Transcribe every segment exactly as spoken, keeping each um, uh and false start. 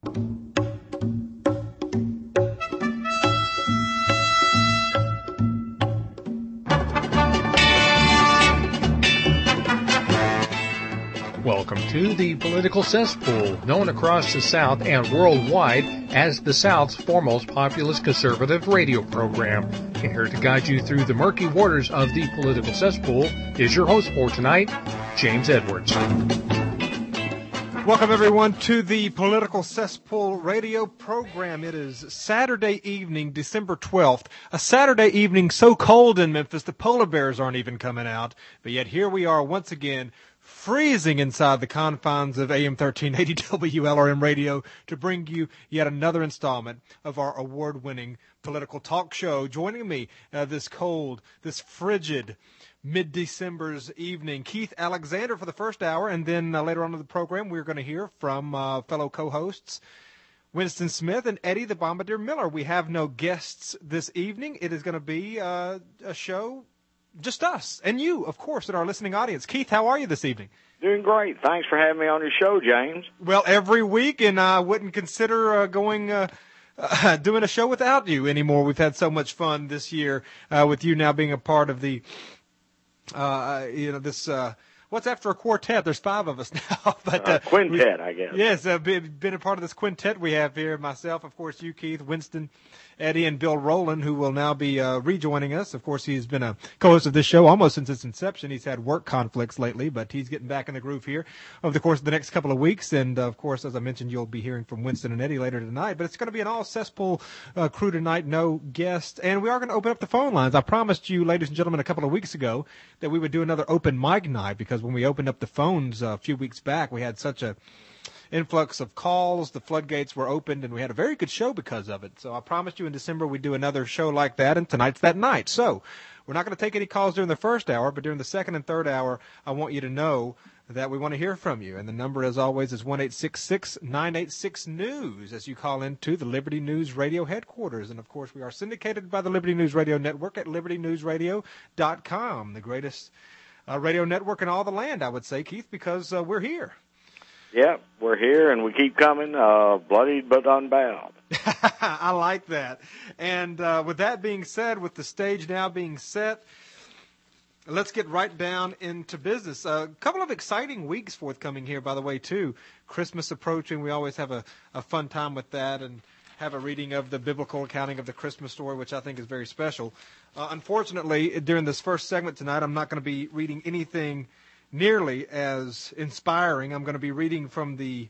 Welcome to the Political Cesspool, known across the South and worldwide as the South's foremost populist conservative radio program. And here to guide you through the murky waters of the Political Cesspool is your host for tonight, James Edwards. Welcome, everyone, to the Political Cesspool radio program. It is Saturday evening, December twelfth, a Saturday evening so cold in Memphis the polar bears aren't even coming out, but yet here we are once again, freezing inside the confines of A M thirteen eighty W L R M radio to bring you yet another installment of our award-winning political talk show. Joining me uh, this cold, this frigid mid-December's evening, Keith Alexander for the first hour, and then uh, later on in the program we're going to hear from uh, fellow co-hosts Winston Smith and Eddie the Bombardier Miller. We have no guests this evening. It is going to be uh, a show just us and you, of course, and our listening audience. Keith, how are you this evening? Doing great. Thanks for having me on your show, James. Well, every week, and I wouldn't consider uh, going uh, uh, doing a show without you anymore. We've had so much fun this year uh, with you now being a part of the, uh, you know, this. Uh, what's after a quartet? There's five of us now, but uh, uh, quintet, we, I guess. Yes, uh, been, been a part of this quintet we have here. Myself, of course, you, Keith, Winston, Eddie, and Bill Rowland, who will now be uh, rejoining us. Of course, he's been a co-host of this show almost since its inception. He's had work conflicts lately, but he's getting back in the groove here over the course of the next couple of weeks. And, uh, of course, as I mentioned, you'll be hearing from Winston and Eddie later tonight. But it's going to be an all-cesspool uh, crew tonight, no guests. And we are going to open up the phone lines. I promised you, ladies and gentlemen, a couple of weeks ago that we would do another open mic night, because when we opened up the phones uh, a few weeks back, we had such a influx of calls, the floodgates were opened, and we had a very good show because of it. So I promised you in December we'd do another show like that, and tonight's that night. So we're not going to take any calls during the first hour, but during the second and third hour, I want you to know that we want to hear from you. And the number, as always, is one eight six six, nine eight six, news as you call into the Liberty News Radio headquarters. And, of course, we are syndicated by the Liberty News Radio Network at liberty news radio dot com, the greatest uh, radio network in all the land, I would say, Keith, because uh, we're here. Yeah, we're here, and we keep coming, uh, bloodied but unbowed. I like that. And uh, with that being said, with the stage now being set, let's get right down into business. A uh, couple of exciting weeks forthcoming here, by the way, too. Christmas approaching. We always have a, a fun time with that and have a reading of the biblical accounting of the Christmas story, which I think is very special. Uh, unfortunately, during this first segment tonight, I'm not going to be reading anything nearly as inspiring. I'm going to be reading from the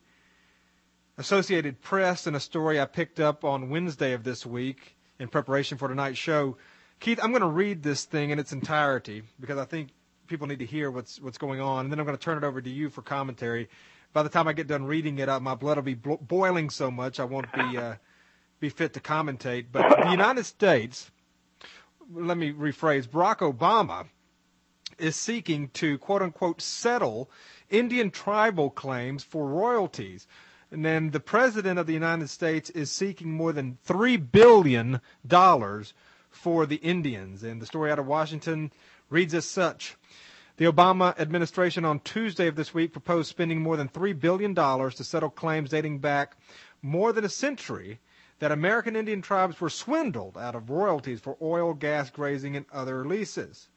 Associated Press and a story I picked up on Wednesday of this week in preparation for tonight's show. Keith, I'm going to read this thing in its entirety because I think people need to hear what's what's going on, and then I'm going to turn it over to you for commentary. By the time I get done reading it, uh, my blood will be blo- boiling so much I won't be uh, be fit to commentate. But the United States, let me rephrase, Barack Obama is seeking to, quote-unquote, settle Indian tribal claims for royalties. And then the President of the United States is seeking more than three billion dollars for the Indians. And the story out of Washington reads as such. The Obama administration on Tuesday of this week proposed spending more than three billion dollars to settle claims dating back more than a century that American Indian tribes were swindled out of royalties for oil, gas, grazing, and other leases.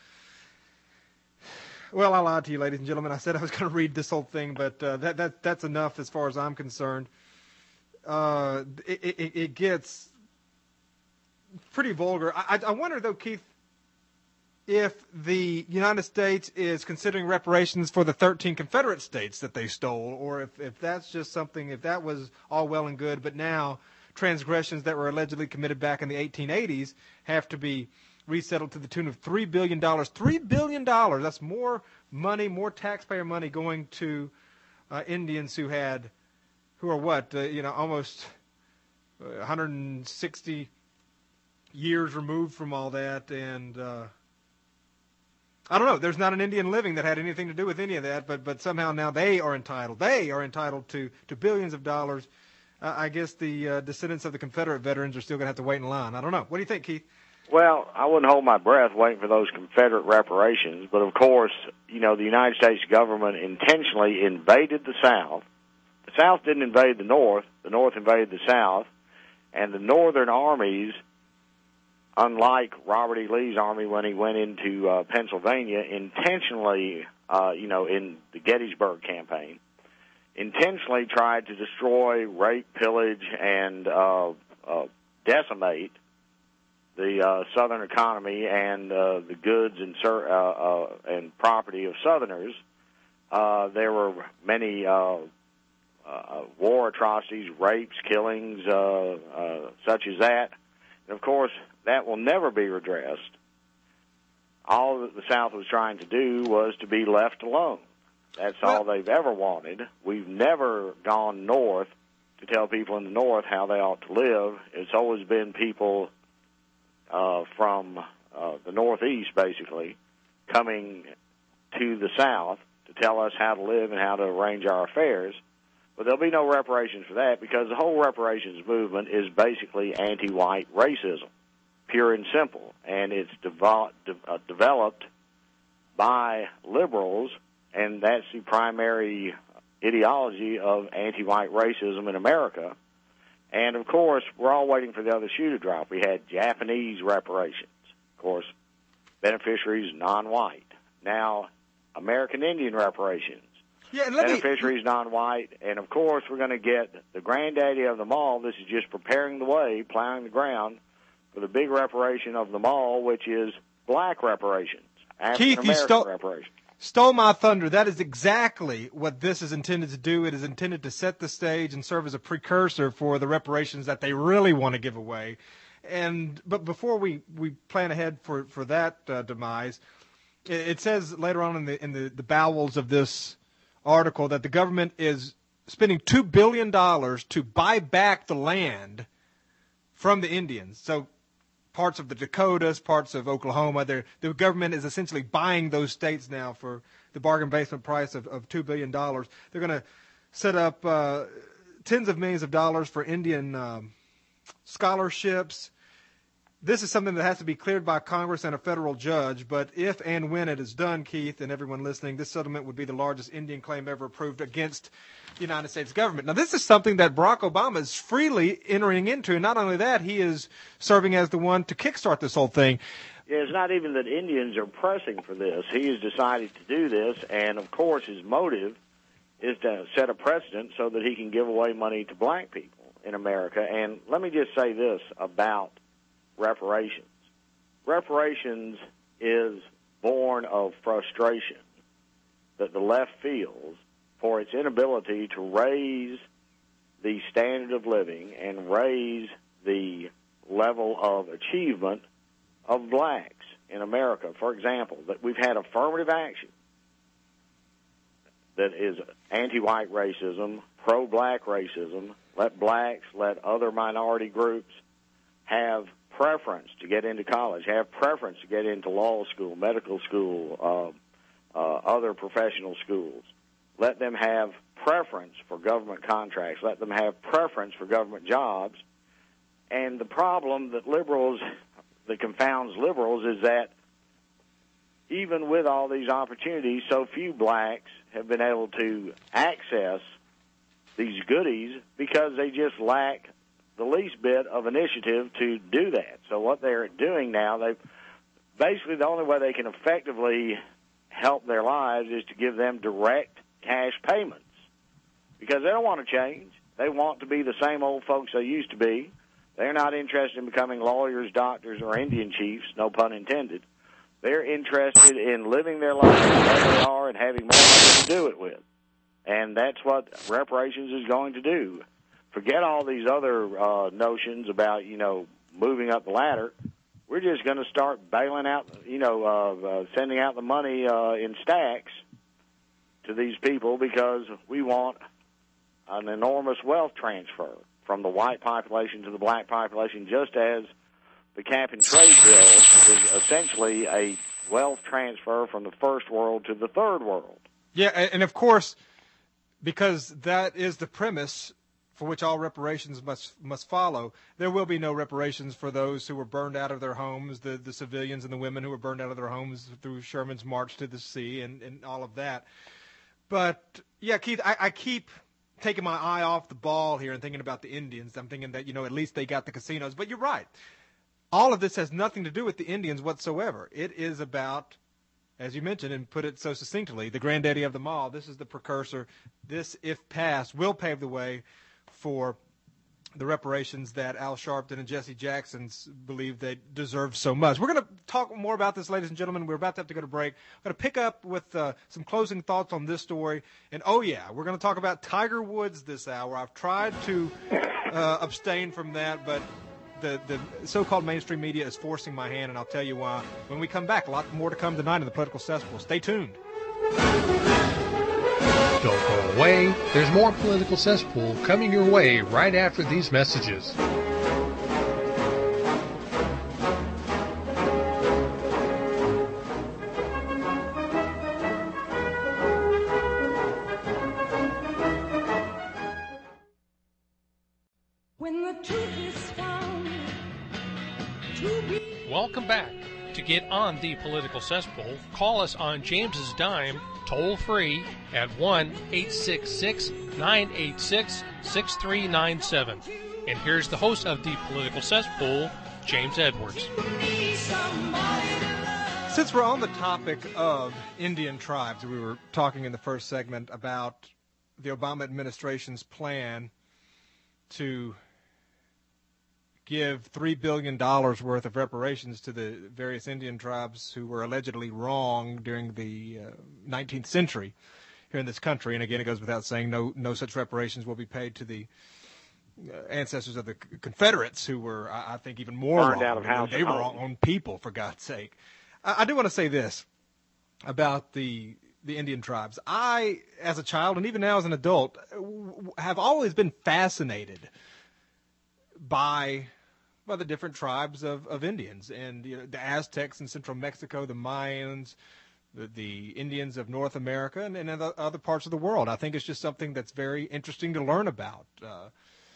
Well, I lied to you, ladies and gentlemen. I said I was going to read this whole thing, but uh, that that that's enough as far as I'm concerned. Uh, it, it, it gets pretty vulgar. I, I wonder, though, Keith, if the United States is considering reparations for the thirteen Confederate states that they stole, or if, if that's just something, if that was all well and good, but now transgressions that were allegedly committed back in the eighteen eighties have to be resettled to the tune of three billion dollars. three billion dollars, that's more money, more taxpayer money going to uh, Indians who had, who are what, uh, you know, almost one hundred sixty years removed from all that. And uh, I don't know, there's not an Indian living that had anything to do with any of that, but but somehow now they are entitled, they are entitled to, to billions of dollars. Uh, I guess the uh, descendants of the Confederate veterans are still going to have to wait in line. I don't know. What do you think, Keith? Well, I wouldn't hold my breath waiting for those Confederate reparations, but of course, you know, the United States government intentionally invaded the South, South didn't invade the North. The North invaded the South. And the Northern armies, unlike Robert E. Lee's army when he went into uh, Pennsylvania, intentionally, uh, you know, in the Gettysburg campaign, intentionally tried to destroy, rape, pillage, and uh, uh, decimate the uh, Southern economy and uh, the goods and uh, uh, and property of Southerners. Uh, there were many uh, uh, war atrocities, rapes, killings, uh, uh, such as that. And, of course, that will never be redressed. All that the South was trying to do was to be left alone. That's all they've ever wanted. We've never gone north to tell people in the North how they ought to live. It's always been people uh, from uh, the Northeast, basically, coming to the South to tell us how to live and how to arrange our affairs. But there'll be no reparations for that because the whole reparations movement is basically anti-white racism, pure and simple. And it's devo- de- uh, developed by liberals, and that's the primary ideology of anti-white racism in America. And, of course, we're all waiting for the other shoe to drop. We had Japanese reparations, of course, beneficiaries non-white. Now, American Indian reparations, yeah, let beneficiaries me... non-white. And, of course, we're going to get the granddaddy of them all. This is just preparing the way, plowing the ground for the big reparation of them all, which is black reparations, African-American stole, reparations. Stole my thunder. That is exactly what this is intended to do. It is intended to set the stage and serve as a precursor for the reparations that they really want to give away. And but before we, we plan ahead for, for that uh, demise, it, it says later on in the in the, the bowels of this article that the government is spending two billion dollars to buy back the land from the Indians. So parts of the Dakotas, parts of Oklahoma, the government is essentially buying those states now for the bargain basement price of, of two billion dollars. They're going to set up uh, tens of millions of dollars for Indian um, scholarships. This is something that has to be cleared by Congress and a federal judge, but if and when it is done, Keith, and everyone listening, this settlement would be the largest Indian claim ever approved against the United States government. Now, this is something that Barack Obama is freely entering into, and not only that, he is serving as the one to kickstart this whole thing. Yeah, it's not even that Indians are pressing for this. He has decided to do this, and, of course, his motive is to set a precedent so that he can give away money to black people in America. And let me just say this about reparations. Reparations is born of frustration that the left feels for its inability to raise the standard of living and raise the level of achievement of blacks in America. For example, that we've had affirmative action that is anti-white racism, pro-black racism, let blacks, let other minority groups have preference to get into college, have preference to get into law school, medical school, uh, uh, other professional schools. Let them have preference for government contracts. Let them have preference for government jobs. And the problem that liberals, that confounds liberals, is that even with all these opportunities, so few blacks have been able to access these goodies because they just lack the least bit of initiative to do that. So what they're doing now, they basically the only way they can effectively help their lives is to give them direct cash payments because they don't want to change. They want to be the same old folks they used to be. They're not interested in becoming lawyers, doctors, or Indian chiefs, no pun intended. They're interested in living their lives as they are and having more money to do it with. And that's what reparations is going to do. Forget all these other uh, notions about, you know, moving up the ladder. We're just going to start bailing out, you know, uh, uh, sending out the money uh, in stacks to these people because we want an enormous wealth transfer from the white population to the black population, just as the cap-and-trade bill is essentially a wealth transfer from the first world to the third world. Yeah, and of course, because that is the premise for which all reparations must must follow, there will be no reparations for those who were burned out of their homes, the, the civilians and the women who were burned out of their homes through Sherman's March to the Sea and, and all of that. But, yeah, Keith, I, I keep taking my eye off the ball here and thinking about the Indians. I'm thinking that, you know, at least they got the casinos. But you're right. All of this has nothing to do with the Indians whatsoever. It is about, as you mentioned and put it so succinctly, the granddaddy of them all. This is the precursor. This, if passed, will pave the way for the reparations that Al Sharpton and Jesse Jackson believe they deserve so much. We're going to talk more about this, ladies and gentlemen. We're about to have to go to break. I'm going to pick up with uh, some closing thoughts on this story. And, oh, yeah, we're going to talk about Tiger Woods this hour. I've tried to uh, abstain from that, but the, the so-called mainstream media is forcing my hand, and I'll tell you why. When we come back, a lot more to come tonight in the Political Cesspool. Stay tuned. Don't go away. There's more Political Cesspool coming your way right after these messages. When the truth is found to be... Welcome back. To get on the Political Cesspool, call us on James's dime, toll free at one eight six six, nine eight six, six three nine seven. And here's the host of the Political Cesspool, James Edwards. Since we're on the topic of Indian tribes, we were talking in the first segment about the Obama administration's plan to give three billion dollars worth of reparations to the various Indian tribes who were allegedly wrong during the uh, nineteenth century here in this country. And again, it goes without saying, no no such reparations will be paid to the uh, ancestors of the Confederates, who were, I, I think, even more Burned wrong. out of house They were and wrong on people, for God's sake. I, I do want to say this about the the Indian tribes. I, as a child, and even now as an adult, have always been fascinated by by the different tribes of, of Indians, and you know, the Aztecs in central Mexico, the Mayans, the, the Indians of North America, and, and other, other parts of the world. I think it's just something that's very interesting to learn about. Uh,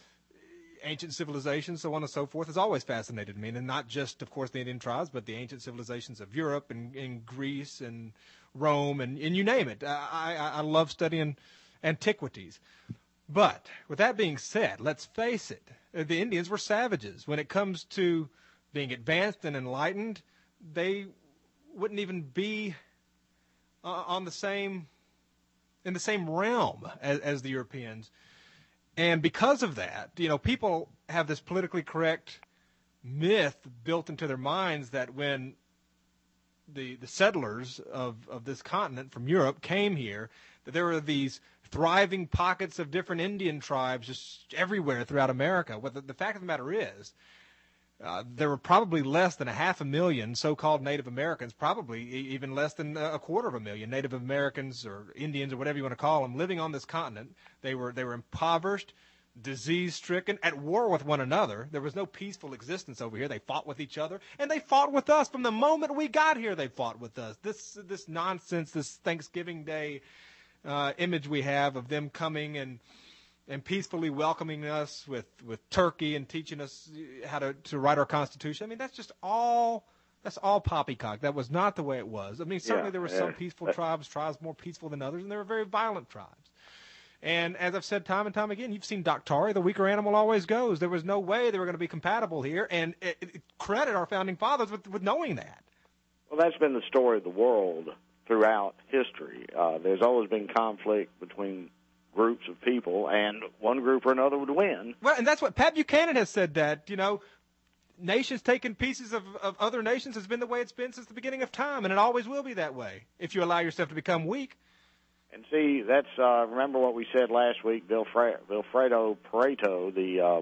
ancient civilizations, so on and so forth, has always fascinated me, and not just, of course, the Indian tribes, but the ancient civilizations of Europe and, and Greece and Rome, and, and you name it. I, I, I love studying antiquities. But with that being said, let's face it, the Indians were savages. When it comes to being advanced and enlightened, they wouldn't even be uh, on the same in the same realm as, as the Europeans. And because of that, you know, people have this politically correct myth built into their minds that when the the settlers of, of this continent from Europe came here, that there were these thriving pockets of different Indian tribes just everywhere throughout America. Well, the, the fact of the matter is, uh, there were probably less than a half a million so-called Native Americans, probably e- even less than a quarter of a million Native Americans or Indians or whatever you want to call them living on this continent. They were they were impoverished, disease-stricken, at war with one another. There was no peaceful existence over here. They fought with each other, and they fought with us. From the moment we got here, they fought with us. This this nonsense, this Thanksgiving Day Uh, image we have of them coming and and peacefully welcoming us with, with turkey and teaching us how to, to write our Constitution. I mean, that's just all that's all poppycock. That was not the way it was. I mean, certainly Yeah, there were yeah. some peaceful tribes, tribes more peaceful than others, and there were very violent tribes. And as I've said time and time again, you've seen Doctari, the weaker animal always goes. There was no way they were going to be compatible here, and it, it, credit our founding fathers with, with knowing that. Well, that's been the story of the world throughout history. Uh, there's always been conflict between groups of people, and one group or another would win. Well, and that's what Pat Buchanan has said, that, you know, nations taking pieces of, of other nations has been the way it's been since the beginning of time, and it always will be that way if you allow yourself to become weak. And see, that's uh, remember what we said last week. Vilfre- Vilfredo Pareto, the uh,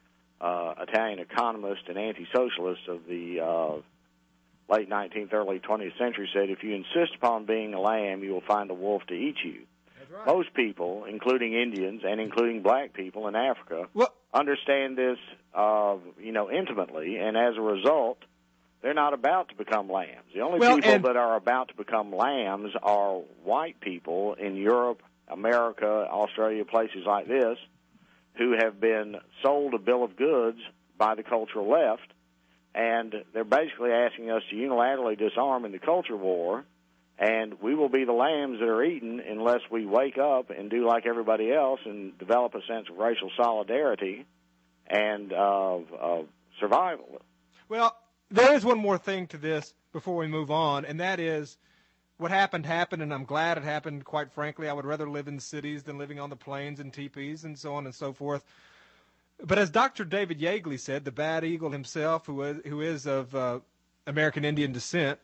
uh, Italian economist and anti-socialist of the uh, late nineteenth, early twentieth century, said, if you insist upon being a lamb, you will find a wolf to eat you. That's right. Most people, including Indians and including black people in Africa, Well, understand this, uh, you know, intimately, and as a result, they're not about to become lambs. The only Well, people and- that are about to become lambs are white people in Europe, America, Australia, places like this, who have been sold a bill of goods by the cultural left, and they're basically asking us to unilaterally disarm in the culture war And we will be the lambs that are eaten unless we wake up and do like everybody else and develop a sense of racial solidarity and of uh, uh, survival. Well, there is one more thing to this before we move on, and that is what happened happened, and I'm glad it happened, quite frankly. I would rather live in cities than living on the plains and teepees and so on and so forth. But as Doctor David Yeagley said, the Bad Eagle himself, who is, who is of uh, American Indian descent,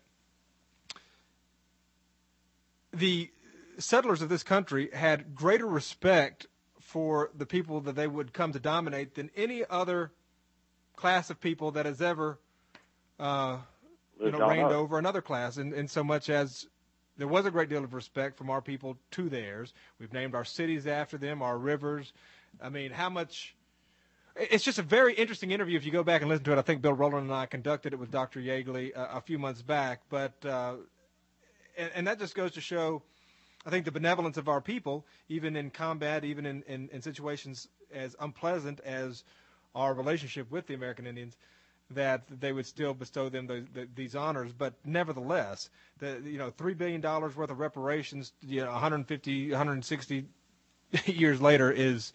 the settlers of this country had greater respect for the people that they would come to dominate than any other class of people that has ever uh, you know, reigned over another class, in, in so much as there was a great deal of respect from our people to theirs. We've named our cities after them, our rivers. I mean, how much... It's just a very interesting interview if you go back and listen to it. I think Bill Rowland and I conducted it with Doctor Yeagley uh, a few months back. But uh, and, and that just goes to show, I think, the benevolence of our people, even in combat, even in, in, in situations as unpleasant as our relationship with the American Indians, that they would still bestow them the, the, these honors. But nevertheless, the you know three billion dollars worth of reparations, you know, one hundred fifty, one hundred sixty years later is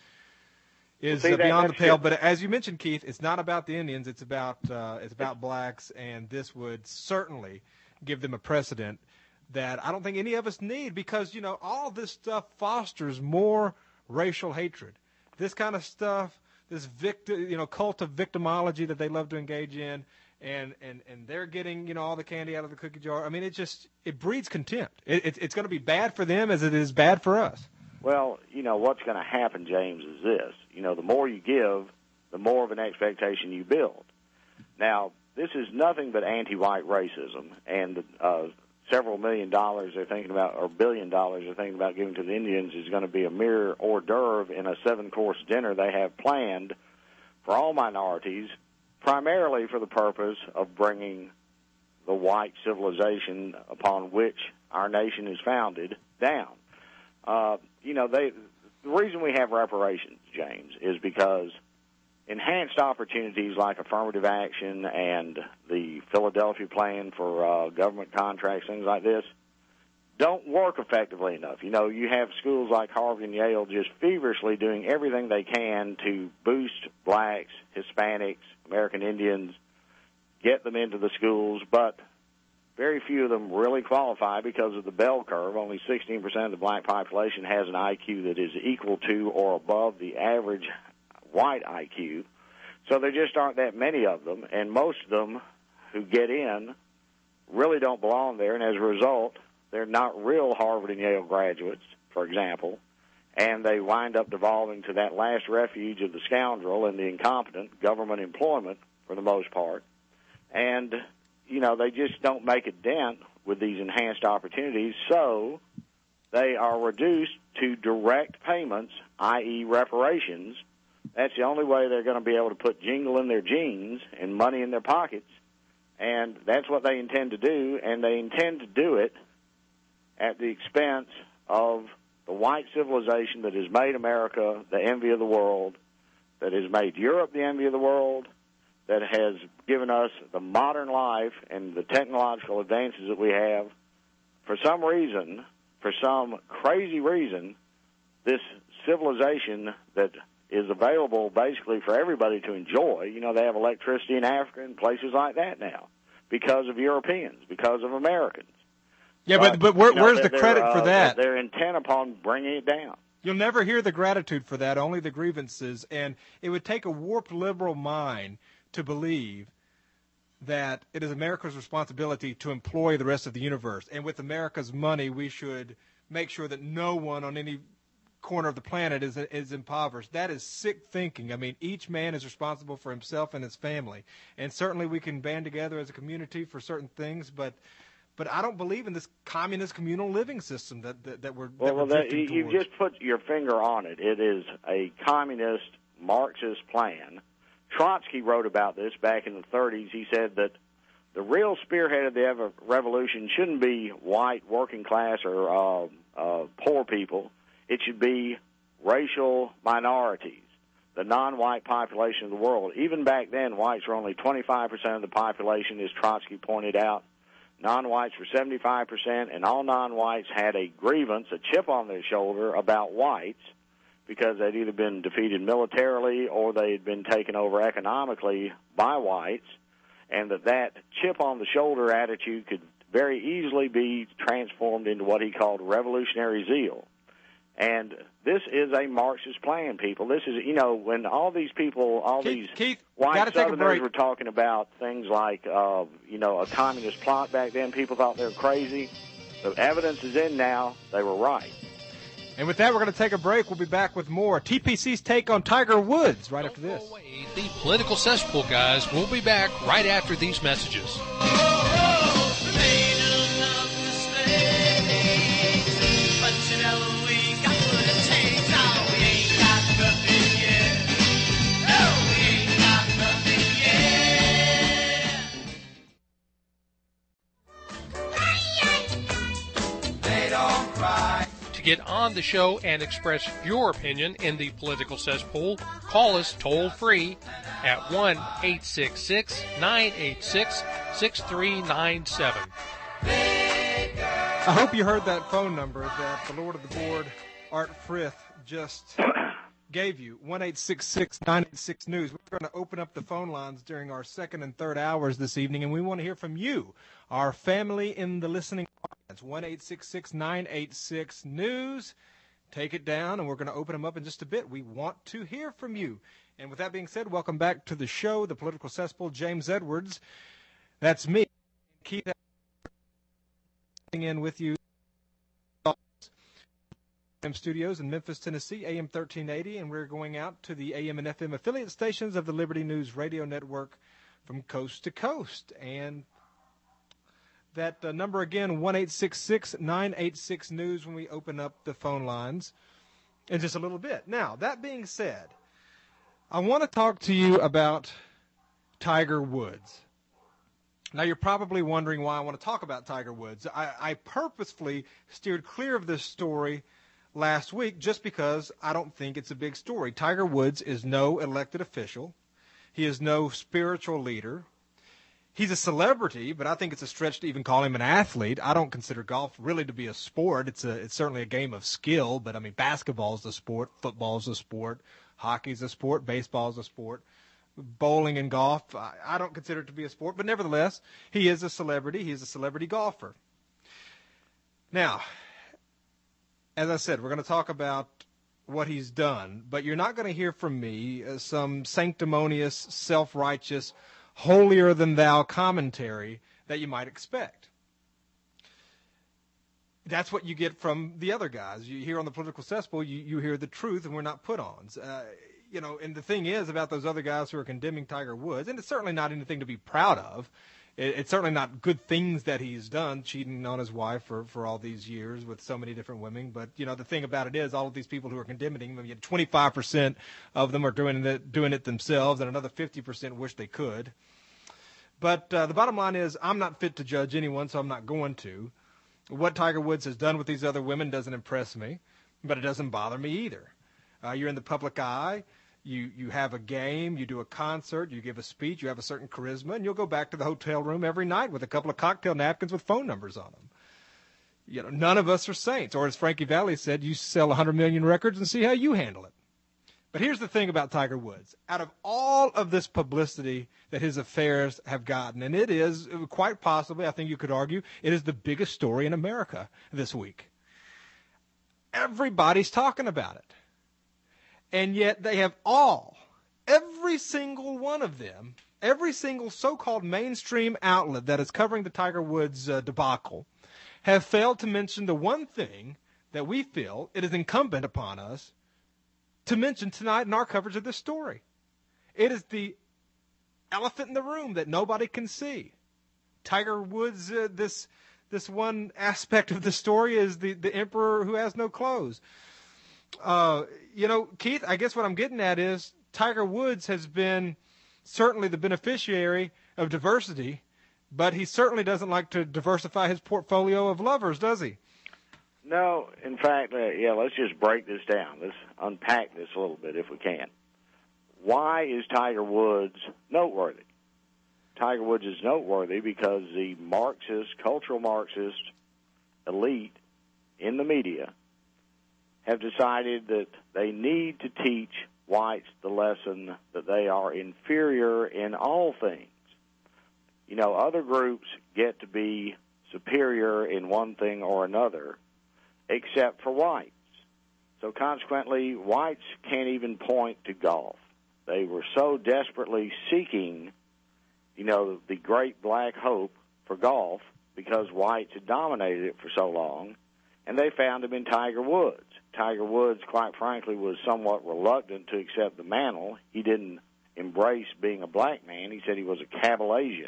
is See, uh, that, beyond the pale. Just... But as you mentioned, Keith, it's not about the Indians. It's about uh, it's about blacks, and this would certainly give them a precedent that I don't think any of us need, because you know all this stuff fosters more racial hatred. This kind of stuff. This victim, you know, cult of victimology that they love to engage in, and, and, and they're getting, you know, all the candy out of the cookie jar. I mean, it just, it breeds contempt. It, it, it's going to be bad for them as it is bad for us. Well, you know, what's going to happen, James, is this. You know, the more you give, the more of an expectation you build. Now, this is nothing but anti-white racism, and uh, several million dollars they're thinking about, or billion dollars they're thinking about giving to the Indians is going to be a mere hors d'oeuvre in a seven-course dinner they have planned for all minorities, primarily for the purpose of bringing the white civilization upon which our nation is founded down. Uh, you know, they, the reason we have reparations, James, is because enhanced opportunities like affirmative action and the Philadelphia plan for uh, government contracts, things like this, don't work effectively enough. You know, you have schools like Harvard and Yale just feverishly doing everything they can to boost blacks, Hispanics, American Indians, get them into the schools, but very few of them really qualify because of the bell curve. Only sixteen percent of the black population has an I Q that is equal to or above the average white I Q, so there just aren't that many of them, and most of them who get in really don't belong there, and as a result, they're not real Harvard and Yale graduates, for example, and they wind up devolving to that last refuge of the scoundrel and the incompetent, government employment for the most part, and, you know, they just don't make a dent with these enhanced opportunities, so they are reduced to direct payments, that is reparations. That's the only way they're going to be able to put jingle in their jeans and money in their pockets, and that's what they intend to do, and they intend to do it at the expense of the white civilization that has made America the envy of the world, that has made Europe the envy of the world, that has given us the modern life and the technological advances that we have. For some reason, for some crazy reason, this civilization that is available basically for everybody to enjoy. You know, they have electricity in Africa and places like that now because of Europeans, because of Americans. Yeah, but, but, but where, you know, where's the credit uh, for that? They're intent upon bringing it down. You'll never hear the gratitude for that, only the grievances. And it would take a warped liberal mind to believe that it is America's responsibility to employ the rest of the universe. And with America's money, we should make sure that no one on any corner of the planet is is impoverished. That is sick thinking. I mean, each man is responsible for himself and his family, and certainly we can band together as a community for certain things, but but I don't believe in this communist communal living system that that, that we're well, that well we're that, you, you've just put your finger on it. It is a communist Marxist plan. Trotsky wrote about this back in the thirties. He said that the real spearhead of the revolution shouldn't be white working class or uh, uh, poor people. It should be racial minorities, the non-white population of the world. Even back then, whites were only twenty-five percent of the population, as Trotsky pointed out. non-whites were seventy-five percent, and all non-whites had a grievance, a chip on their shoulder about whites because they'd either been defeated militarily or they'd been taken over economically by whites, and that that chip on the shoulder attitude could very easily be transformed into what he called revolutionary zeal. And this is a Marxist plan, people. This is, you know, when all these people, all Keith, these Keith, white Southerners break. were talking about things like, uh, you know, a communist plot back then, people thought they were crazy. The evidence is in now. They were right. And with that, we're going to take a break. We'll be back with more T P C's take on Tiger Woods right Don't after this. go away, the Political Cesspool guys. We'll be back right after these messages. To get on the show and express your opinion in the Political Cesspool, call us toll-free at one eight six six, nine eight six, six three nine seven. I hope you heard that phone number that the Lord of the Board, Art Frith, just gave you, one eight six six, nine eight six, news. We're going to open up the phone lines during our second and third hours this evening, and we want to hear from you, our family in the listening audience. one eight six six, nine eight six, news. Take it down, and we're going to open them up in just a bit. We want to hear from you. And with that being said, welcome back to the show, The Political Cesspool. James Edwards, that's me. Keith in with you. Studios in Memphis, Tennessee, A M thirteen eighty, and we're going out to the A M and F M affiliate stations of the Liberty News Radio Network from coast to coast. And that uh, number again, one eight six six, nine eight six, news, when we open up the phone lines in just a little bit. Now, that being said, I want to talk to you about Tiger Woods. Now, you're probably wondering why I want to talk about Tiger Woods. I, I purposefully steered clear of this story last week just because I don't think it's a big story. Tiger Woods is no elected official. He is no spiritual leader. He's a celebrity, but I think it's a stretch to even call him an athlete. I don't consider golf really to be a sport. It's a it's certainly a game of skill, but I mean, basketball is a sport, football is a sport, hockey is a sport, baseball is a sport, bowling and golf, I, I don't consider it to be a sport, but nevertheless, he is a celebrity. He is a celebrity golfer. Now, as I said, we're going to talk about what he's done, but you're not going to hear from me uh, some sanctimonious, self-righteous, holier-than-thou commentary that you might expect. That's what you get from the other guys. You hear on the Political Cesspool, you, you hear the truth, and we're not put-ons. Uh, you know, and the thing is about those other guys who are condemning Tiger Woods, and it's certainly not anything to be proud of. It's certainly not good things that he's done, cheating on his wife for, for all these years with so many different women. But, you know, the thing about it is all of these people who are condemning him, I mean, twenty-five percent of them are doing it, doing it themselves, and another fifty percent wish they could. But uh, the bottom line is I'm not fit to judge anyone, so I'm not going to. What Tiger Woods has done with these other women doesn't impress me, but it doesn't bother me either. Uh, you're in the public eye. You you have a game, you do a concert, you give a speech, you have a certain charisma, and you'll go back to the hotel room every night with a couple of cocktail napkins with phone numbers on them. You know, none of us are saints. Or as Frankie Valli said, you sell one hundred million records and see how you handle it. But here's the thing about Tiger Woods. Out of all of this publicity that his affairs have gotten, and it is quite possibly, I think you could argue, it is the biggest story in America this week. Everybody's talking about it. And yet they have all, every single one of them, every single so-called mainstream outlet that is covering the Tiger Woods uh, debacle, have failed to mention the one thing that we feel it is incumbent upon us to mention tonight in our coverage of this story. It is the elephant in the room that nobody can see. Tiger Woods, uh, this this one aspect of the story is the, the emperor who has no clothes. Uh, you know, Keith, I guess what I'm getting at is Tiger Woods has been certainly the beneficiary of diversity, but he certainly doesn't like to diversify his portfolio of lovers, does he? No, in fact, uh, yeah, let's just break this down. Let's unpack this a little bit if we can. Why is Tiger Woods noteworthy? Tiger Woods is noteworthy because the Marxist, cultural Marxist elite in the media have decided that they need to teach whites the lesson that they are inferior in all things. You know, other groups get to be superior in one thing or another, except for whites. So consequently, whites can't even point to golf. They were so desperately seeking, you know, the great black hope for golf because whites had dominated it for so long, and they found him in Tiger Woods. Tiger Woods, quite frankly, was somewhat reluctant to accept the mantle. He didn't embrace being a black man. He said he was a Cabalasian.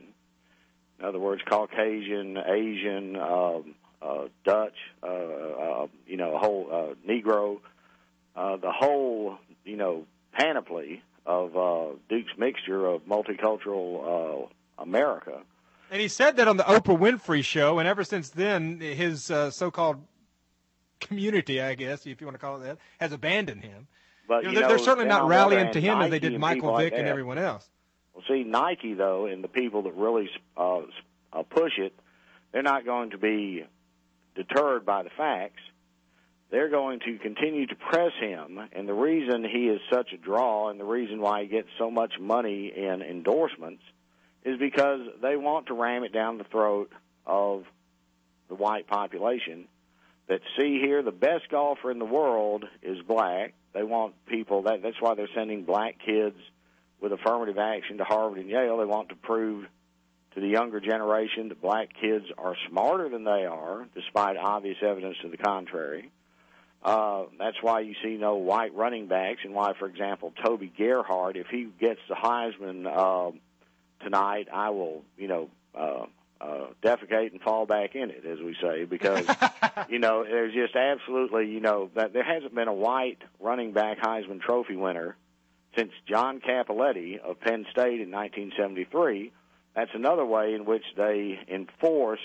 In other words, Caucasian, Asian, um, uh, Dutch, uh, uh, you know, a whole uh, Negro, uh, the whole, you know, panoply of uh, Duke's mixture of multicultural uh, America. And he said that on the Oprah Winfrey Show, and ever since then, his uh, so-called community, I guess, if you want to call it that, has abandoned him. But, you know, you they're, know, they're certainly not on rallying hand, to him Nike as they did and Michael people Vick like and that. everyone else. Well, see, Nike, though, and the people that really uh, uh, push it, they're not going to be deterred by the facts. They're going to continue to press him, and the reason he is such a draw and the reason why he gets so much money in endorsements is because they want to ram it down the throat of the white population that, see here, the best golfer in the world is black. They want people, that, that's why they're sending black kids with affirmative action to Harvard and Yale. They want to prove to the younger generation that black kids are smarter than they are, despite obvious evidence to the contrary. Uh, that's why you see no white running backs, and why, for example, Toby Gerhart, if he gets the Heisman uh, tonight, I will, you know, uh, uh, defecate and fall back in it, as we say, because, you know, there's just absolutely, you know, that there hasn't been a white running back Heisman Trophy winner since John Cappelletti of Penn State in nineteen seventy-three. That's another way in which they enforce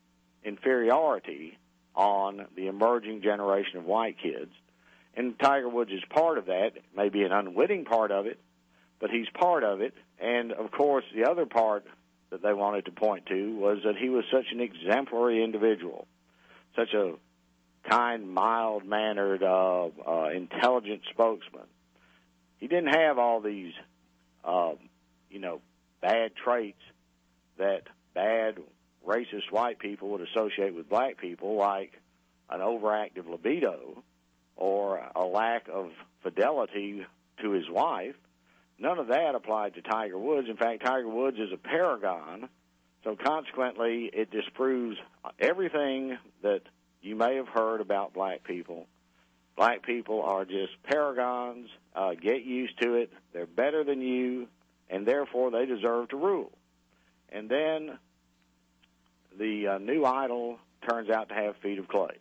inferiority on the emerging generation of white kids. And Tiger Woods is part of that, maybe an unwitting part of it, but he's part of it. And, of course, the other part that they wanted to point to was that he was such an exemplary individual, such a kind, mild-mannered, uh, uh, intelligent spokesman. He didn't have all these, um, you know, bad traits that bad racist white people would associate with black people, like an overactive libido or a lack of fidelity to his wife. None of that applied to Tiger Woods. In fact, Tiger Woods is a paragon, so consequently it disproves everything that you may have heard about black people. Black people are just paragons. Uh, get used to it. They're better than you, and therefore they deserve to rule. And then the uh, new idol turns out to have feet of clay.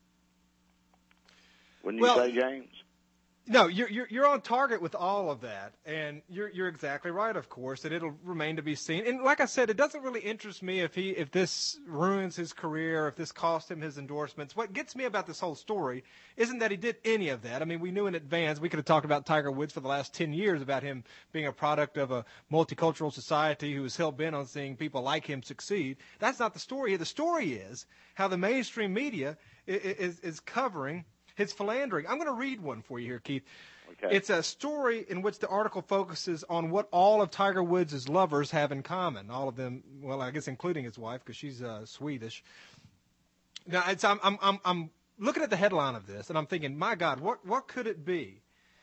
Wouldn't you Well, say, James? No, you're, you're you're on target with all of that, and you're you're exactly right. Of course, that it'll remain to be seen. And like I said, it doesn't really interest me if he if this ruins his career, if this costs him his endorsements. What gets me about this whole story isn't that he did any of that. I mean, we knew in advance. We could have talked about Tiger Woods for the last ten years about him being a product of a multicultural society who is hell bent on seeing people like him succeed. That's not the story here. The story is how the mainstream media is is, is covering his philandering. I'm going to read one for you here, Keith. Okay. It's a story in which the article focuses on what all of Tiger Woods' lovers have in common. All of them, well, I guess including his wife, because she's uh, Swedish. Now, it's, I'm, I'm, I'm, I'm looking at the headline of this, and I'm thinking, my God, what, what could it be?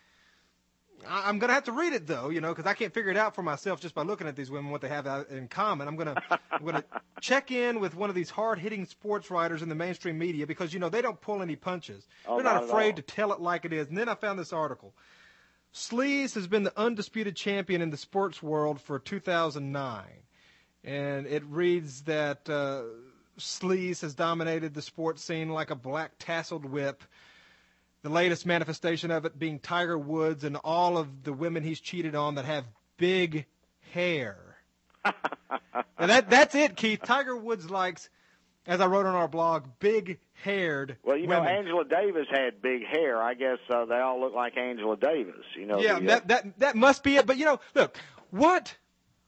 I, I'm going to have to read it, though, you know, because I can't figure it out for myself just by looking at these women, what they have in common. I'm going to I'm going to check in with one of these hard-hitting sports writers in the mainstream media because, you know, they don't pull any punches. Oh, They're not, not at afraid all. to tell it like it is. And then I found this article. Sleaze has been the undisputed champion in the sports world for two thousand nine. And it reads that uh, Sleaze has dominated the sports scene like a black tasseled whip. The latest manifestation of it being Tiger Woods and all of the women he's cheated on that have big hair. And that that's it, Keith. Tiger Woods likes, as I wrote on our blog, big-haired Well, you women. know, Angela Davis had big hair. I guess uh, they all look like Angela Davis. You know. Yeah, the, uh, that, that that must be it. But, you know, look, what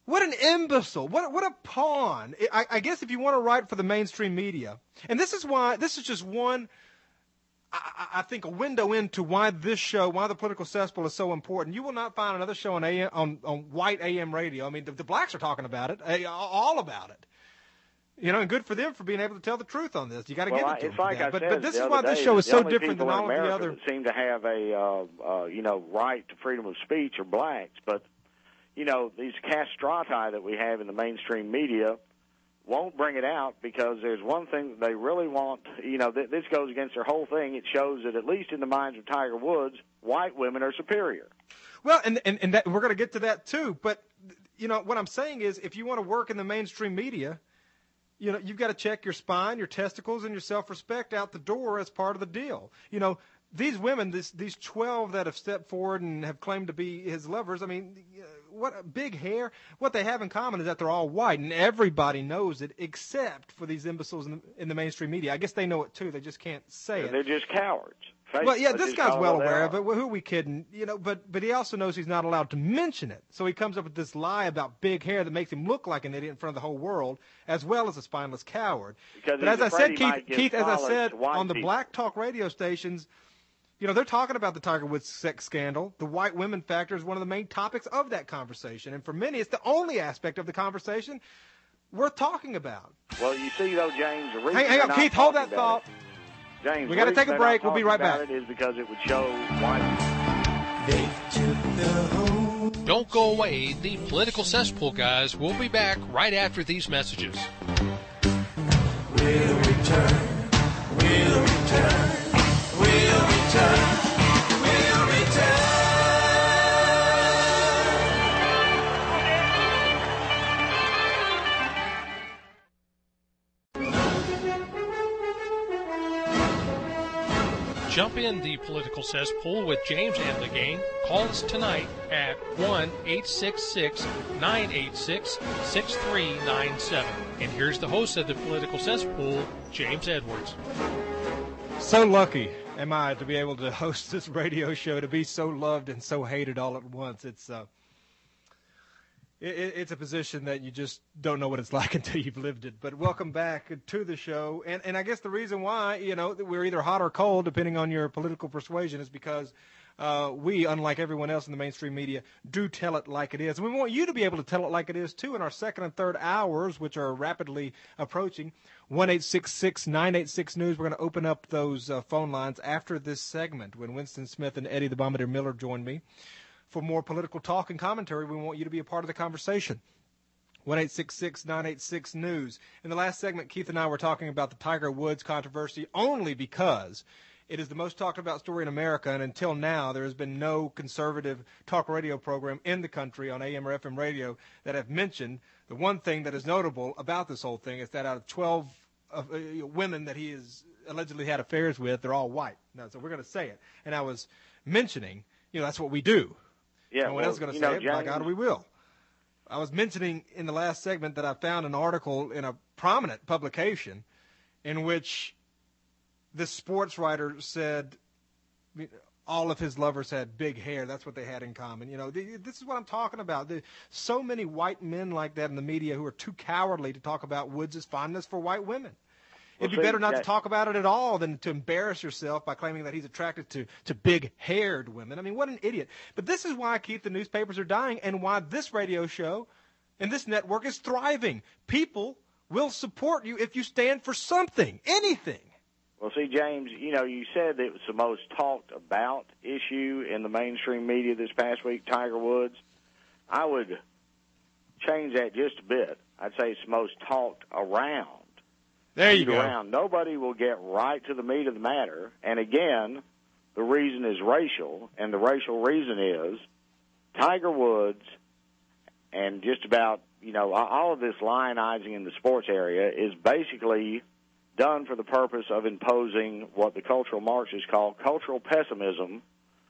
What an imbecile. What what a pawn. I, I guess if you want to write for the mainstream media, and this is why, this is just one, I, I think, a window into why this show, why the Political Cesspool is so important. You will not find another show on A M, on, on white A M radio. I mean, the, the blacks are talking about it, all about it. You know, and good for them for being able to tell the truth on this. You got to well, give it to it's them. like For that. I But, said but this the is why other this day, show is the so only different than people in all of the America other. that seem to have a, uh, uh, you know, right to freedom of speech are blacks. But, you know, these castrati that we have in the mainstream media won't bring it out because there's one thing that they really want. You know, th- this goes against their whole thing. It shows that, at least in the minds of Tiger Woods, white women are superior. Well, and and, and that, we're going to get to that too. But, you know, what I'm saying is, if you want to work in the mainstream media, you know, you've got to check your spine, your testicles, and your self-respect out the door as part of the deal. You know, these women, this, these twelve that have stepped forward and have claimed to be his lovers, I mean, what big hair. What they have in common is that they're all white, and everybody knows it except for these imbeciles in the, in the mainstream media. I guess they know it, too. They just can't say it. They're just cowards. Face Well, yeah, let's this just guy's call well what they aware are. of it. Well, who are we kidding? You know, but but he also knows he's not allowed to mention it. So he comes up with this lie about big hair that makes him look like an idiot in front of the whole world, as well as a spineless coward. Because but as he's I afraid said, he Keith, might give Keith, as I solace said to white on the people. black talk radio stations, you know, they're talking about the Tiger Woods sex scandal. The white women factor is one of the main topics of that conversation, and for many, it's the only aspect of the conversation worth talking about. Well, you see, though, James, the reason Hang, hang they're on, not Keith, hold talking that about thought. it- James, We got gotta take a break. We'll be right back. It is because it would show white. Don't go away. The Political Cesspool guys will be back right after these messages. We'll return. We'll return. We'll return. We'll return. Jump in the Political Cesspool with James and the gang. Call us tonight at one eight six six, nine eight six, six three nine seven. And here's the host of the Political Cesspool, James Edwards. So lucky am I to be able to host this radio show, to be so loved and so hated all at once. It's uh, it, it's a position that you just don't know what it's like until you've lived it. But welcome back to the show. And, and I guess the reason why, you know, we're either hot or cold, depending on your political persuasion, is because uh, we, unlike everyone else in the mainstream media, do tell it like it is. And we want you to be able to tell it like it is, too, in our second and third hours, which are rapidly approaching. one eight six six, nine eight six, news. We're going to open up those uh, phone lines after this segment when Winston Smith and Eddie the Bombardier Miller join me for more political talk and commentary. We want you to be a part of the conversation. one eight six six, nine eight six, news. In the last segment, Keith and I were talking about the Tiger Woods controversy only because it is the most talked about story in America, and until now there has been no conservative talk radio program in the country on A M or F M radio that have mentioned the one thing that is notable about this whole thing is that out of twelve uh, women that he has allegedly had affairs with, they're all white. No, so we're going to say it. And I was mentioning, you know, that's what we do. Yeah, No one well, else is going to you say know, it. By James, God, we will. I was mentioning in the last segment that I found an article in a prominent publication in which this sports writer said all of his lovers had big hair. That's what they had in common. You know, this is what I'm talking about. There's so many white men like that in the media who are too cowardly to talk about Woods' fondness for white women. It'd be Well, see, better not to that- talk about it at all than to embarrass yourself by claiming that he's attracted to, to big-haired women. I mean, what an idiot. But this is why, Keith, the newspapers are dying and why this radio show and this network is thriving. People will support you if you stand for something, anything. Well, see, James, you know, you said it was the most talked about issue in the mainstream media this past week, Tiger Woods. I would change that just a bit. I'd say it's the most talked around. There you go. Around. Nobody will get right to the meat of the matter. And again, the reason is racial, and the racial reason is Tiger Woods and just about, you know, all of this lionizing in the sports area is basically done for the purpose of imposing what the cultural Marxists call cultural pessimism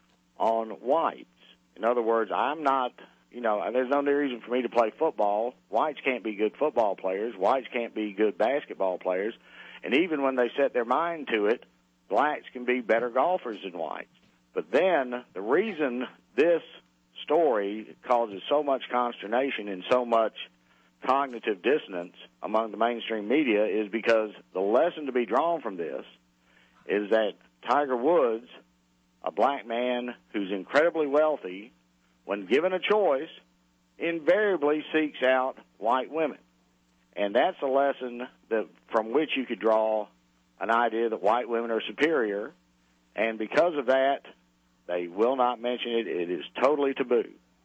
on whites. In other words, I'm not, you know, there's no reason for me to play football. Whites can't be good football players. Whites can't be good basketball players. And even when they set their mind to it, blacks can be better golfers than whites. But then the reason this story causes so much consternation and so much cognitive dissonance among the mainstream media is because the lesson to be drawn from this is that Tiger Woods, a black man who's incredibly wealthy, when given a choice, invariably seeks out white women. And that's a lesson that from which you could draw an idea that white women are superior, and because of that, they will not mention it. It is totally taboo.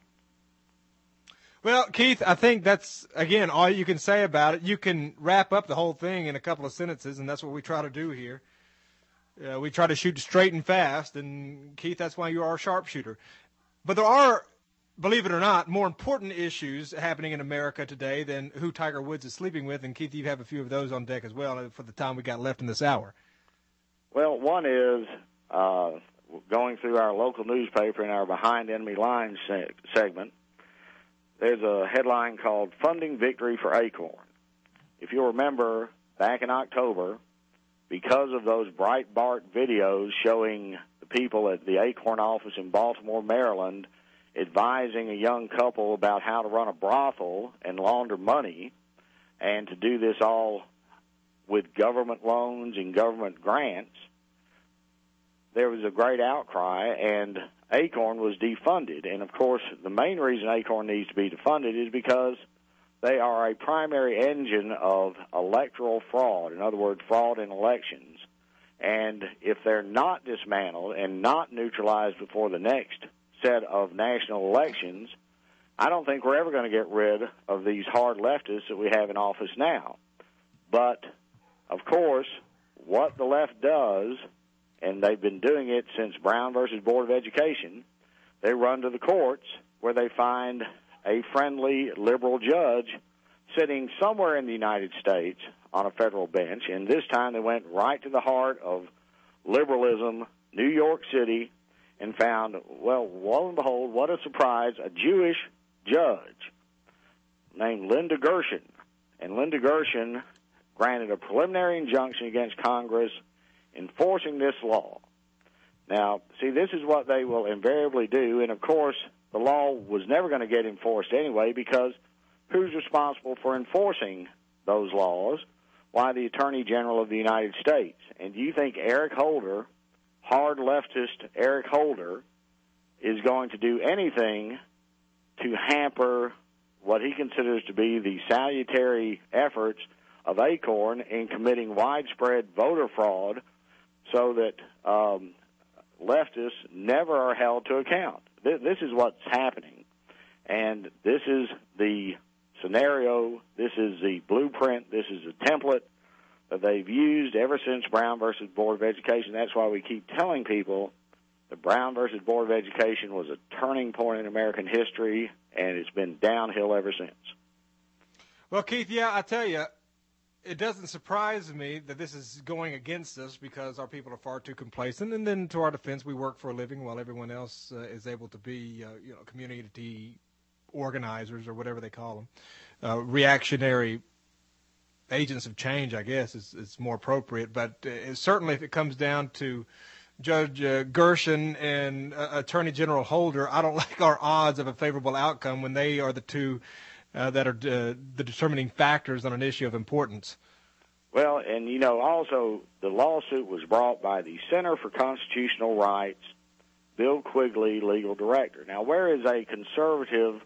Well, Keith, I think that's, again, all you can say about it. You can wrap up the whole thing in a couple of sentences, and that's what we try to do here. Uh, we try to shoot straight and fast, and, Keith, that's why you are a sharpshooter. But there are, believe it or not, more important issues happening in America today than who Tiger Woods is sleeping with, and, Keith, you have a few of those on deck as well for the time we got left in this hour. Well, one is uh, going through our local newspaper in our Behind Enemy Lines se- segment. There's a headline called Funding Victory for Acorn. If you'll remember, back in October, because of those Breitbart videos showing the people at the Acorn office in Baltimore, Maryland, advising a young couple about how to run a brothel and launder money, and to do this all with government loans and government grants, there was a great outcry, and Acorn was defunded. And, of course, the main reason Acorn needs to be defunded is because they are a primary engine of electoral fraud, in other words, fraud in elections. And if they're not dismantled and not neutralized before the next set of national elections, I don't think we're ever going to get rid of these hard leftists that we have in office now. But, of course, what the left does, and they've been doing it since Brown versus Board of Education, they run to the courts where they find a friendly liberal judge sitting somewhere in the United States on a federal bench, and this time they went right to the heart of liberalism, New York City, and found, well, lo and behold, what a surprise, a Jewish judge named Linda Gershon. And Linda Gershon granted a preliminary injunction against Congress enforcing this law. Now, see, this is what they will invariably do, and of course, the law was never going to get enforced anyway, because who's responsible for enforcing those laws? Why, the Attorney General of the United States. And do you think Eric Holder, hard leftist Eric Holder, is going to do anything to hamper what he considers to be the salutary efforts of Acorn in committing widespread voter fraud so that um, leftists never are held to account? This, this is what's happening, and this is the scenario, this is the blueprint, this is the template that they've used ever since Brown versus Board of Education. That's why we keep telling people that Brown versus Board of Education was a turning point in American history, and it's been downhill ever since. Well, Keith, yeah, I tell you, it doesn't surprise me that this is going against us because our people are far too complacent. And then, to our defense, we work for a living while everyone else uh, is able to be, uh, you know, community organizers or whatever they call them, uh, reactionary agents of change, I guess, is, is more appropriate. But uh, certainly if it comes down to Judge uh, Gershon and uh, Attorney General Holder, I don't like our odds of a favorable outcome when they are the two uh, that are uh, the determining factors on an issue of importance. Well, and, you know, also the lawsuit was brought by the Center for Constitutional Rights, Bill Quigley, legal director. Now, where is a conservative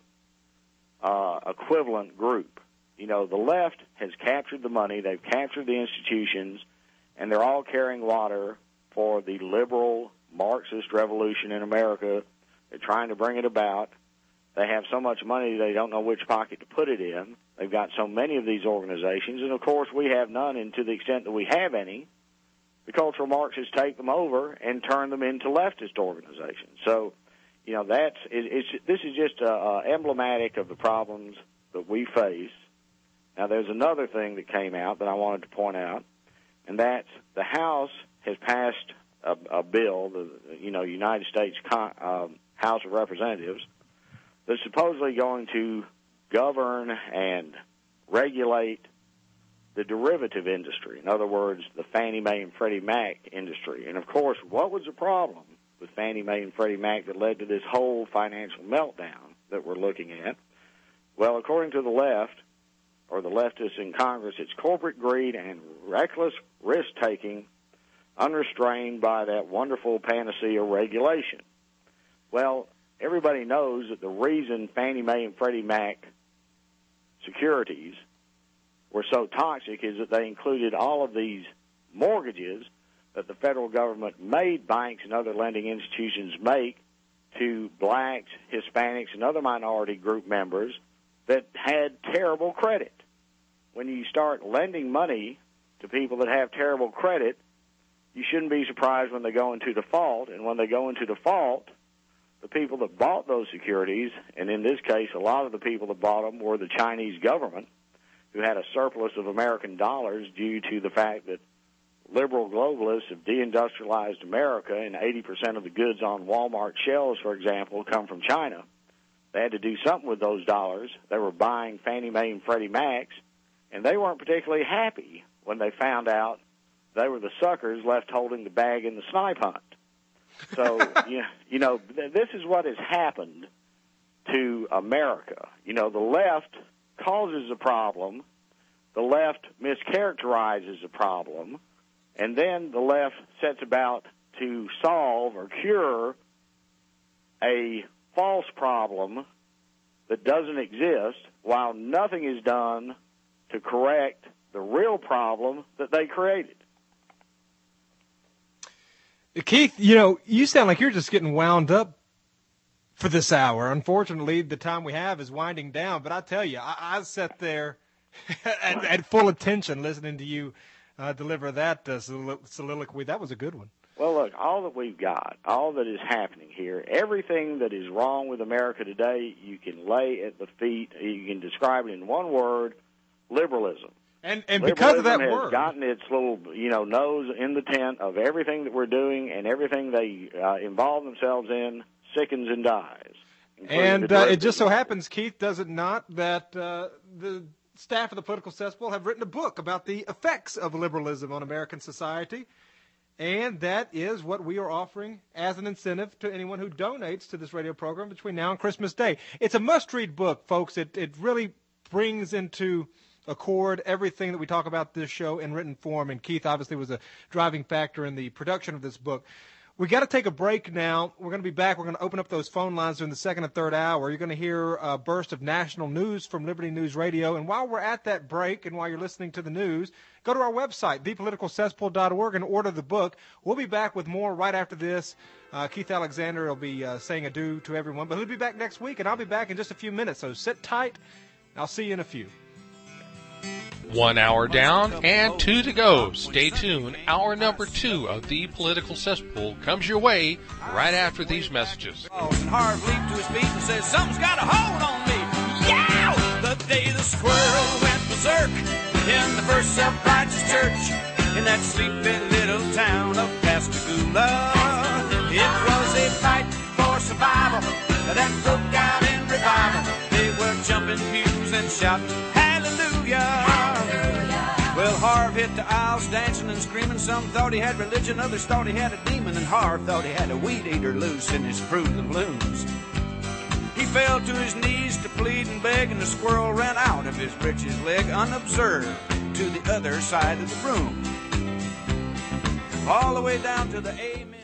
uh, equivalent group? You know, the left has captured the money, they've captured the institutions, and they're all carrying water for the liberal Marxist revolution in America. They're trying to bring it about. They have so much money they don't know which pocket to put it in. They've got so many of these organizations, and of course we have none, and to the extent that we have any, the cultural Marxists take them over and turn them into leftist organizations. So, you know, that's it, it's this is just uh, uh, emblematic of the problems that we face. Now, there's another thing that came out that I wanted to point out, and that's the House has passed a, a bill, the you know United States Con, uh, House of Representatives, that's supposedly going to govern and regulate the derivative industry. In other words, the Fannie Mae and Freddie Mac industry. And, of course, what was the problem with Fannie Mae and Freddie Mac that led to this whole financial meltdown that we're looking at? Well, according to the left, or the leftists in Congress, it's corporate greed and reckless risk-taking unrestrained by that wonderful panacea regulation. Well, everybody knows that the reason Fannie Mae and Freddie Mac securities were so toxic is that they included all of these mortgages that the federal government made banks and other lending institutions make to blacks, Hispanics, and other minority group members that had terrible credit. When you start lending money to people that have terrible credit, you shouldn't be surprised when they go into default. And when they go into default, the people that bought those securities, and in this case, a lot of the people that bought them were the Chinese government, who had a surplus of American dollars due to the fact that liberal globalists have deindustrialized America, and eighty percent of the goods on Walmart shelves, for example, come from China. They had to do something with those dollars. They were buying Fannie Mae and Freddie Macs, and they weren't particularly happy when they found out they were the suckers left holding the bag in the snipe hunt. So, you, you know, th- this is what has happened to America. You know, the left causes a problem, the left mischaracterizes a problem, and then the left sets about to solve or cure a false problem that doesn't exist, while nothing is done to correct the real problem that they created. Keith, you know, you sound like you're just getting wound up for this hour. Unfortunately, the time we have is winding down. But I tell you, I, I sat there at, at full attention listening to you uh, deliver that uh, soliloquy. That was a good one. Well, look, all that we've got, all that is happening here, everything that is wrong with America today, you can lay at the feet, you can describe it in one word, liberalism. And and because of that has word, gotten its little, you know, nose in the tent of everything that we're doing, and everything they uh, involve themselves in sickens and dies. And uh, it just so happens, Keith, does it not, that uh, the staff of the Political Cesspool have written a book about the effects of liberalism on American society, and that is what we are offering as an incentive to anyone who donates to this radio program between now and Christmas Day. It's a must-read book, folks. It it really brings into accord everything that we talk about this show in written form, and Keith obviously was a driving factor in the production of this book. We got to take a break now. We're going to be back. We're going to open up those phone lines during the second and third hour. You're going to hear a burst of national news from Liberty News Radio, and while we're at that break and while you're listening to the news, go to our website, the political cesspool dot org, and order the book. We'll be back with more right after this. Uh, Keith Alexander will be uh, saying adieu to everyone, but he'll be back next week, and I'll be back in just a few minutes, so sit tight. I'll see you in a few. One hour down and two to go. Stay tuned. Hour number two of the Political Cesspool comes your way right after these messages. And Harv leaped to his feet and said, "Something's got a hold on me." Yeah! The day the squirrel went berserk in the first self-righteous church in that sleepy little town of Pascagoula. It was a fight for survival that broke out in revival. They were jumping pews and shouting, "Hallelujah!" Well, Harv hit the aisles dancing and screaming. Some thought he had religion, others thought he had a demon, and Harv thought he had a weed eater loose in his Fruit of the Blooms. He fell to his knees to plead and beg, and the squirrel ran out of his breeches leg unobserved to the other side of the room. All the way down to the amen.